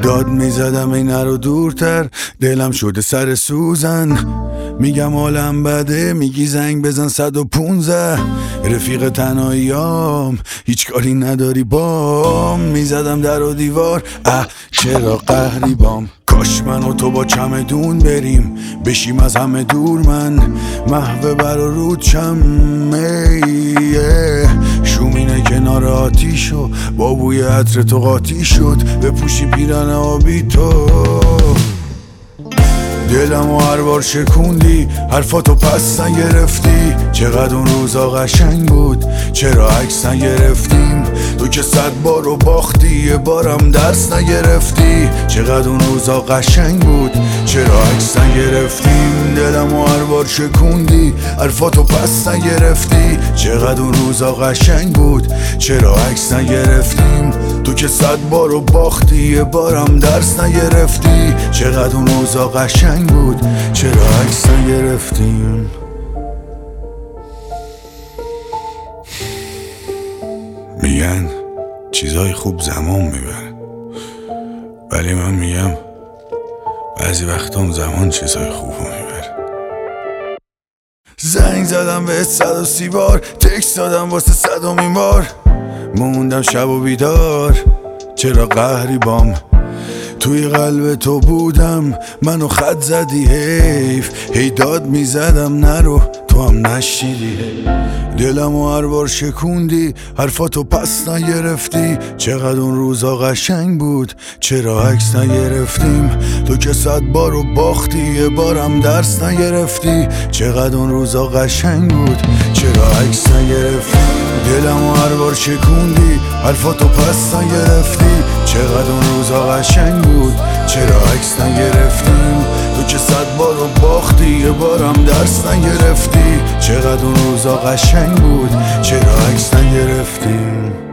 داد میزدم این رو دورتر، دلم شده سر سوزن. میگم حالم بده، میگی زنگ بزن 115. رفیق تنهاییام هیچ کاری نداری بام. میزدم در و دیوار، چرا قهری بام. کاش من و تو با چمدون بریم، بشیم از همه دور. من محو بر و رود شومینه کنار آتیش و با بوی عطر تو قاطی شد. بپوشی پیرن آبی تو، دلمو هر بار شکوندی، حرفاتو پس نگرفتی. چقدر اون روزا قشنگ بود، چرا عکس نگرفتیم؟ تو که 100 بارو باختی، یه بارم درس نگرفتی. چقدر اون روزا قشنگ بود، چرا عکس نگرفتیم؟ دلمو هر بار شکوندی، حرفاتو پس نگرفتی. چقدر اون روزا قشنگ بود، چرا عکس نگرفتیم؟ تو که 100 بارو باختی، یه بارم درس نگرفتی. چقدر اون روزا قشنگ بود، چرا عکس نگرفتیم؟ میگن چیزای خوب زمان میبره، ولی من میگم بعضی وقتا زمان چیزای خوب میبره. زنگ زدم به 130 بار، تکست دادم واسه 100مین بار. موندم شب و بیدار، چرا قهری بام. توی قلب تو بودم، منو خط زدی حیف. هی داد میزدم نرو، تو هم نشیدی. دلمو هر بار شکوندی، حرفاتو پس نگرفتی. چقدر اون روزا قشنگ بود، چرا عکس نگرفتیم؟ تو که 100 بارو باختی، یه بارم درس نگرفتی. چقدر اون روزا قشنگ بود، چرا عکس نگرفتی؟ دلمو هر بار شکوندی، حرفاتو پس نگرفتی. چقدر اون روزا قشنگ بود، چرا عکس نگرفتیم؟ تو که 100 بارو باختی، یه بارم درس نگرفتی. چقدر اون روزا قشنگ بود، چرا عکس نگرفتیم؟